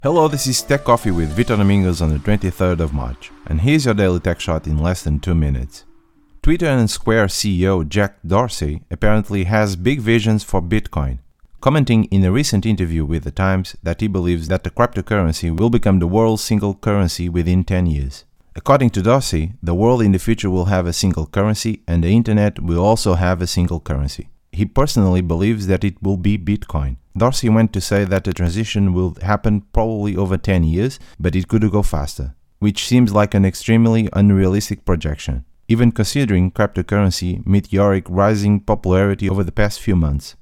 Hello, this is Tech Coffee with Vitor Domingos on the 23rd of March, and here's your daily tech shot in less than 2 minutes. Twitter and Square CEO Jack Dorsey apparently has big visions for Bitcoin, commenting in a recent interview with The Times that he believes that the cryptocurrency will become the world's single currency within 10 years. According to Dorsey, the world in the future will have a single currency and the internet will also have a single currency. He personally believes that it will be Bitcoin. Dorsey went to say that the transition will happen probably over 10 years, but it could go faster, which seems like an extremely unrealistic projection, even considering cryptocurrency meteoric rising popularity over the past few months.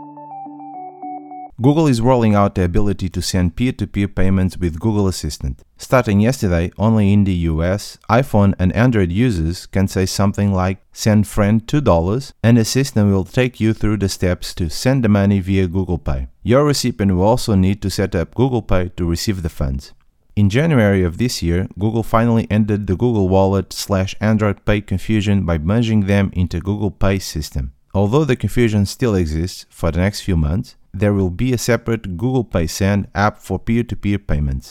Google is rolling out the ability to send peer-to-peer payments with Google Assistant. Starting yesterday, only in the US, iPhone and Android users can say something like "send friend $2" and the system will take you through the steps to send the money via Google Pay. Your recipient will also need to set up Google Pay to receive the funds. In January of this year, Google finally ended the Google Wallet/Android Pay confusion by merging them into Google Pay system. Although the confusion still exists for the next few months, there will be a separate Google Pay Send app for peer-to-peer payments.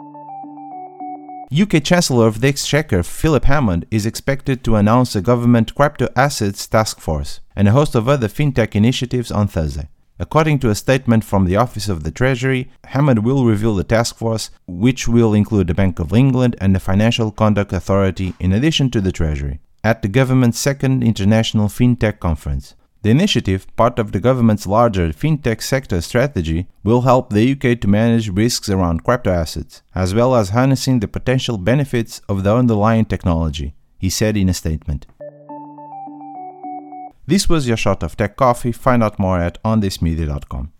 UK Chancellor of the Exchequer Philip Hammond is expected to announce a government crypto assets task force and a host of other fintech initiatives on Thursday. According to a statement from the Office of the Treasury, Hammond will reveal the task force, which will include the Bank of England and the Financial Conduct Authority in addition to the Treasury, at the government's second International FinTech Conference. The initiative, part of the government's larger fintech sector strategy, will help the UK to manage risks around crypto assets, as well as harnessing the potential benefits of the underlying technology, he said in a statement. This was your shot of Tech Coffee. Find out more at onthismedia.com.